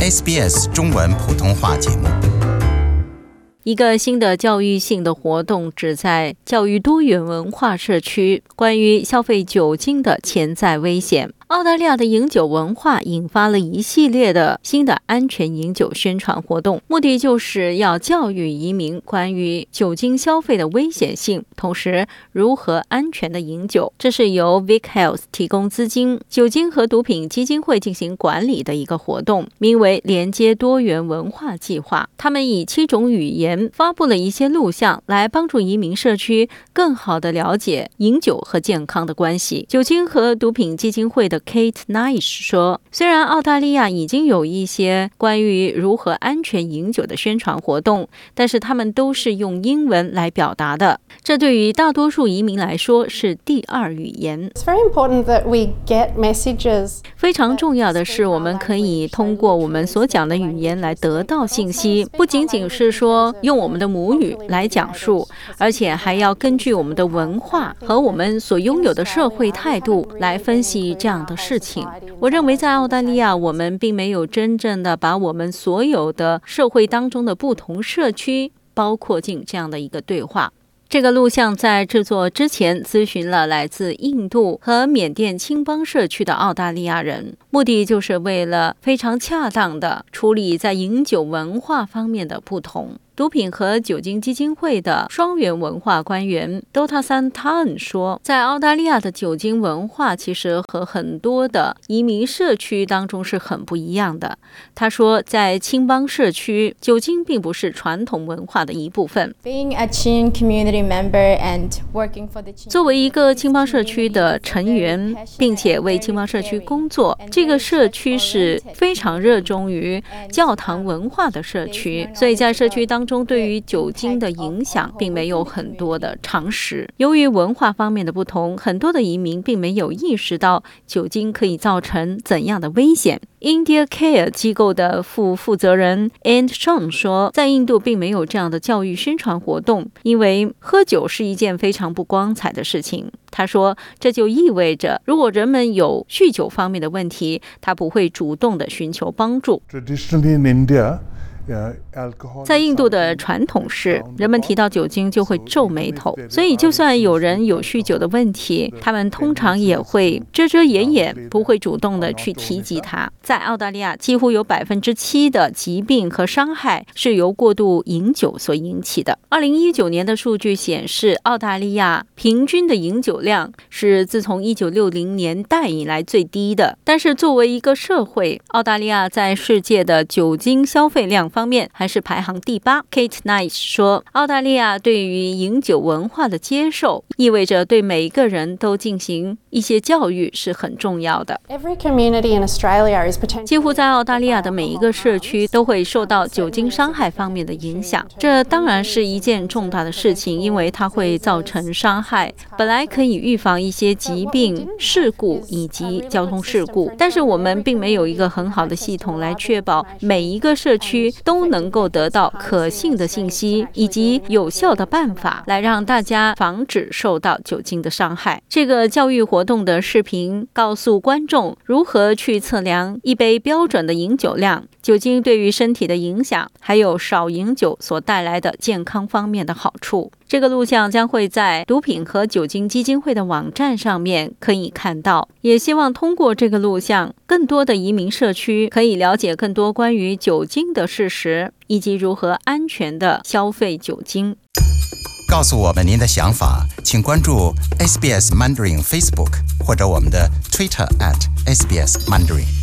SBS 中文普通话节目。 一个新的教育性的活动旨在教育多元文化社区关于消费酒精的潜在危险。澳大利亚的饮酒文化引发了一系列的新的安全饮酒宣传活动，目的就是要教育移民关于酒精消费的危险性，同时如何安全的饮酒。这是由 Vic Health 提供资金，酒精和毒品基金会进行管理的一个活动，名为连接多元文化计划。他们以7种语言发布了一些录像，来帮助移民社区更好地了解饮酒和健康的关系。酒精和毒品基金会的Kate Nice 说，虽然澳大利亚已经有一些关于如何安全饮酒的宣传活动，但是他们都是用英文来表达的，这对于大多数移民来说是第二语言。非常重要的是，我们可以通过我们所讲的语言来得到信息，不仅仅是说用我们的母语来讲述，而且还要根据我们的文化和我们所拥有的社会态度来分析这样的事情。我认为在澳大利亚，我们并没有真正的把我们所有的社会当中的不同社区包括进这样的一个对话。这个录像在制作之前咨询了来自印度和缅甸青邦社区的澳大利亚人，目的就是为了非常恰当地处理在饮酒文化方面的不同。毒品和酒精基金会的双元文化官员 Dota Santan 说，在澳大利亚的酒精文化其实和很多的移民社区当中是很不一样的。他说，在青邦社区，酒精并不是传统文化的一部分。作为一个青邦社区的成员，并且为青邦社区工作，这个社区是非常热衷于教堂文化的社区，所以在社区当中对于酒精的影响并没有很多的常识。由于文化方面的不同，很多的移民并没有意识到酒精可以造成怎样的危险。India Care 机构的负责人 And Sean 说，在印度并没有这样的教育宣传活动，因为喝酒是一件非常不光彩的事情。他说，这就意味着如果人们有酗酒方面的问题，他不会主动的寻求帮助。在印度的传统是，人们提到酒精就会皱眉头，所以就算有人有酗酒的问题，他们通常也会遮遮掩掩，不会主动的去提及它。在澳大利亚，几乎有7%的疾病和伤害是由过度饮酒所引起的。2019年的数据显示，澳大利亚平均的饮酒量是自从1960年代以来最低的。但是作为一个社会，澳大利亚在世界的酒精消费量方面还是排行第8。 Kate Nice 说，澳大利亚对于饮酒文化的接受意味着对每一个人都进行一些教育是很重要的。几乎在澳大利亚的每一个社区都会受到酒精伤害方面的影响，这当然是一件重大的事情，因为它会造成伤害。本来可以预防一些疾病、事故以及交通事故，但是我们并没有一个很好的系统来确保每一个社区都能够得到可信的信息以及有效的办法来让大家防止受到酒精的伤害。这个教育活动的视频告诉观众如何去测量一杯标准的饮酒量、酒精对于身体的影响，还有少饮酒所带来的健康方面的好处。这个录像将会在毒品和酒精基金会的网站上面可以看到，也希望通过这个录像，更多的移民社区可以了解更多关于酒精的事实，以及如何安全的消费酒精。 告诉我们您的想法，请关注 SBS Mandarin Facebook 或者我们的 Twitter @SBS Mandarin。